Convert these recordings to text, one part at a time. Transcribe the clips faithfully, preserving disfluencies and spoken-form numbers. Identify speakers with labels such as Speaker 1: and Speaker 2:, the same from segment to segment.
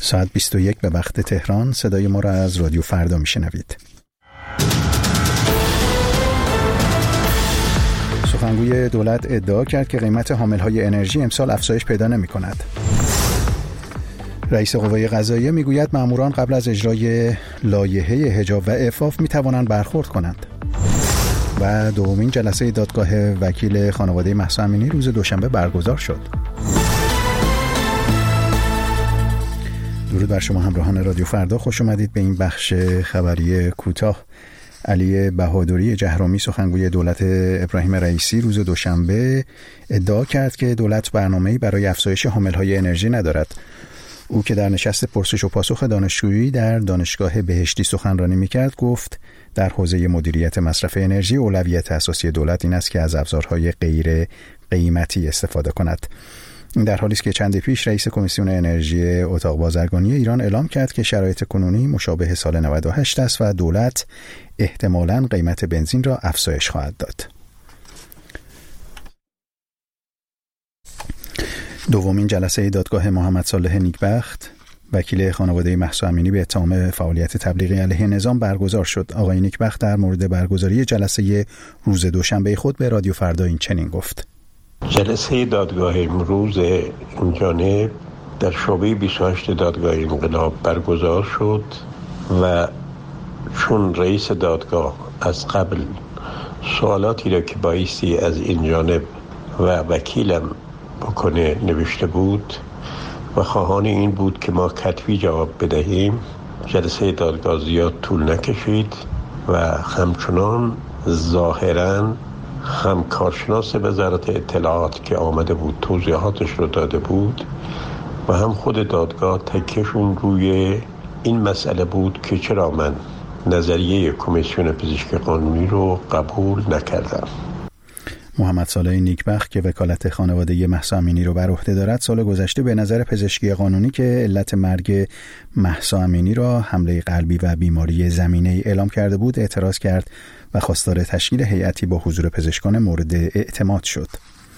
Speaker 1: ساعت بیست و یک به وقت تهران. صدای ما را از رادیو فردا میشنوید. سخنگوی دولت ادعا کرد که قیمت حاملهای انرژی امسال افزایش پیدا نمی کند. رئیس قوه قضاییه میگوید ماموران قبل از اجرای لایحه حجاب و عفاف می توانند برخورد کنند. و دومین جلسه دادگاه وکیل خانواده مهسا امینی روز دوشنبه برگزار شد. درود بر شما همراهان رادیو فردا، خوش اومدید به این بخش خبری کوتاه. علی بهادری جهرومی سخنگوی دولت ابراهیم رئیسی روز دوشنبه ادعا کرد که دولت برنامه‌ای برای افزایش حاملهای انرژی ندارد. او که در نشست پرسش و پاسخ دانشجویی در دانشگاه بهشتی سخنرانی می‌کرد گفت در حوزه مدیریت مصرف انرژی اولویت اساسی دولت این است که از ابزارهای غیر قیمتی استفاده کند. این در حالی است که چند پیش رئیس کمیسیون انرژی اتاق بازرگانی ایران اعلام کرد که شرایط کنونی مشابه سال نود و هشت است و دولت احتمالاً قیمت بنزین را افزایش خواهد داد. دومین جلسه دادگاه محمد صالح نیکبخت وکیل خانواده مهسا امینی به اتهام فعالیت تبلیغی علیه نظام برگزار شد. آقای نیکبخت در مورد برگزاری جلسه روز دوشنبه خود به رادیو فردا این چنین گفت:
Speaker 2: جلسه دادگاه امروز این جانب در شعبه بیست و هشت دادگاه انقلاب برگزار شد و چون رئیس دادگاه از قبل سوالاتی را که بایستی از این جانب و وکیلم بکنه نوشته بود و خواهان این بود که ما کتبی جواب بدهیم، جلسه دادگاه زیاد طول نکشید و همچنان ظاهراً هم کارشناس وزارت اطلاعات که آمده بود توضیحاتش رو داده بود و هم خود دادگاه تکیهشون روی این مسئله بود که چرا من نظریه کمیسیون پزشکی قانونی رو قبول نکردم.
Speaker 1: محمد صالح نیکبخت که وکالت خانواده مهسا امینی رو بر عهده دارد سال گذشته به نظر پزشکی قانونی که علت مرگ مهسا امینی را حمله قلبی و بیماری زمینه‌ای اعلام کرده بود اعتراض کرد و خواستار تشکیل هیئتی با حضور پزشکان مورد اعتماد شد.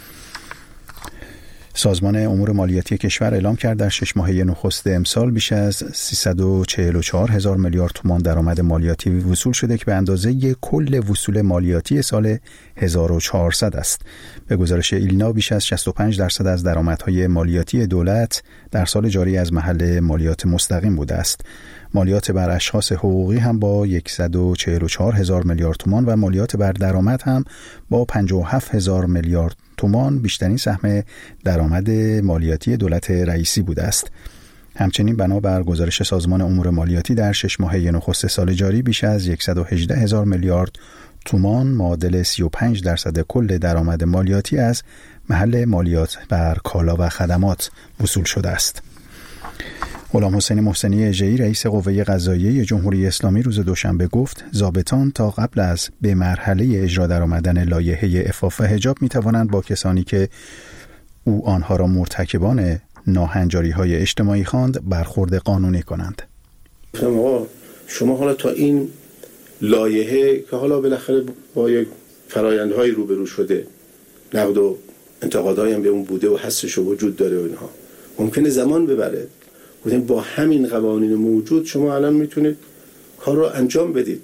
Speaker 1: سازمان امور مالیاتی کشور اعلام کرد در شش ماهه نخست امسال بیش از سیصد و چهل و چهار هزار میلیارد تومان درآمد مالیاتی وصول شده که به اندازه کل وصول مالیاتی سال هزار و چهارصد است. به گزارش ایلنا بیش از شصت و پنج درصد از درآمدهای مالیاتی دولت در سال جاری از محل مالیات مستقیم بوده است. مالیات بر اشخاص حقوقی هم با صد و چهل و چهار هزار میلیارد تومان و مالیات بر درآمد هم با پنجاه و هفت هزار میلیارد تومان بیشترین سهم درآمد مالیاتی دولت رئیسی بوده است. همچنین بنابر گزارش سازمان امور مالیاتی در شش ماهه نخست سال جاری بیش از صد و هجده هزار میلیارد تومان معادل سی و پنج درصد کل درآمد مالیاتی از محل مالیات بر کالا و خدمات وصول شده است. غلام حسین محسنی اژه‌ای رئیس قوه قضاییه جمهوری اسلامی روز دوشنبه گفت ضابطان تا قبل از به مرحله اجرا درآمدن لایحه عفاف و حجاب می‌توانند با کسانی که او آنها را مرتکبان ناهنجاری‌های اجتماعی خواند برخورد قانونی کنند.
Speaker 3: آقا شما حالا تا این لایحه که حالا بالاخره با یک فرآیندهای روبرو شده، نقد و انتقادهایی هم به اون بوده و هستش و وجود داره و اینها ممکنه زمان ببره. بودیم با همین قوانین موجود شما الان میتونید کار رو انجام بدید.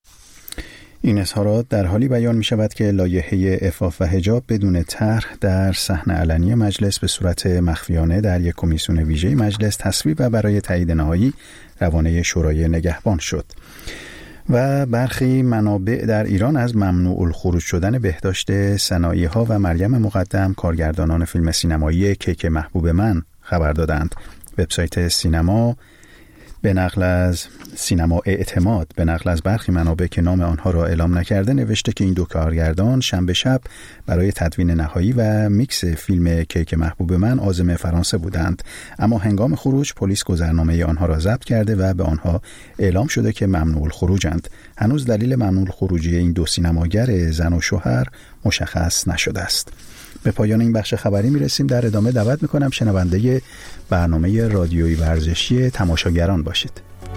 Speaker 1: این اظهارات در حالی بیان می شود که لایحه عفاف و حجاب بدون طرح در صحن علنی مجلس به صورت مخفیانه در یک کمیسیون ویژه مجلس تصویب و برای تایید نهایی روانه شورای نگهبان شد. و برخی منابع در ایران از ممنوع الخروج شدن بهداشت صنایع ها و مریم مقدم کارگردانان فیلم سینمایی کیک محبوب من خبر دادند. وبسایت سینما به نقل از سینما اعتماد به نقل از برخی منابع که نام آنها را اعلام نکرده نوشته که این دو کارگردان شنبه شب برای تدوین نهایی و میکس فیلم کیک محبوب من عازم فرانسه بودند، اما هنگام خروج پلیس گذرنامه آنها را ضبط کرده و به آنها اعلام شده که ممنوع الخروجند. هنوز دلیل ممنوع الخروجی این دو سینماگر زن و شوهر مشخص نشده است. به پایان این بخش خبری میرسیم. در ادامه دعوت میکنم شنونده برنامه رادیویی ورزشی تماشاگران باشید.